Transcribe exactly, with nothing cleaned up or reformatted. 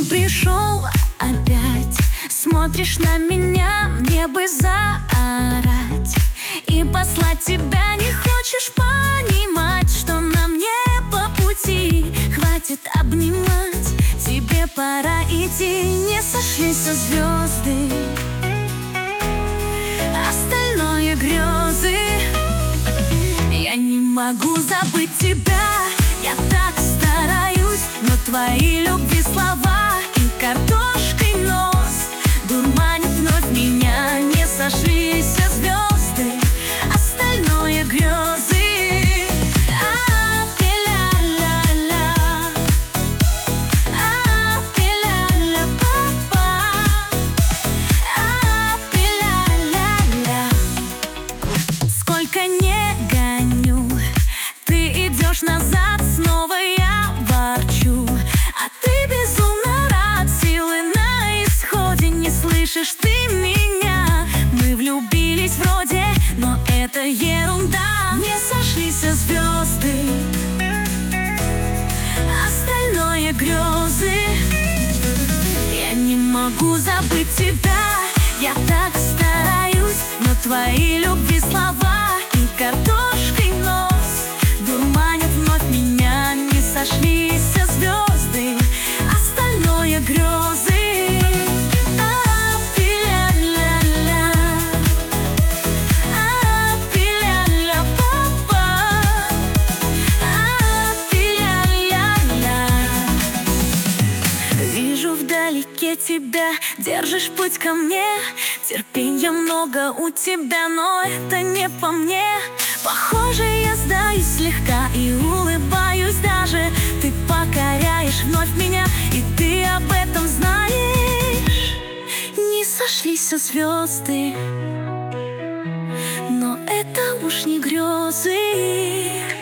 пришел опять, смотришь на меня, мне бы заорать и послать тебя. Не хочешь понимать, что нам не по пути. Хватит обнимать, тебе пора идти. Не сошлись звезды, остальное грезы. Я не могу забыть тебя, я так стараюсь, но твои любви слова и картошкой нос дурманит вновь меня. Не сошлись звезды, остальное грезы. Сколько не гоню, ты идешь назад, снова я ворчу, а ты безумно рад, силы на исходе. Не слышишь ты меня, мы влюбились вроде, но это ерунда. Не сошлись звезды, остальное грезы. Я не могу забыть тебя, я так стараюсь, но твои любви слова и картошкой нос дурманят вновь меня. Не сошлись звезды, остальное грезы. Вижу вдалеке тебя, держишь путь ко мне. Терпенья много у тебя, но это не по мне. Похоже, я сдаюсь слегка и улыбаюсь даже. Ты покоряешь вновь меня, и ты об этом знаешь. Не сошлись звезды, но это уж не грезы.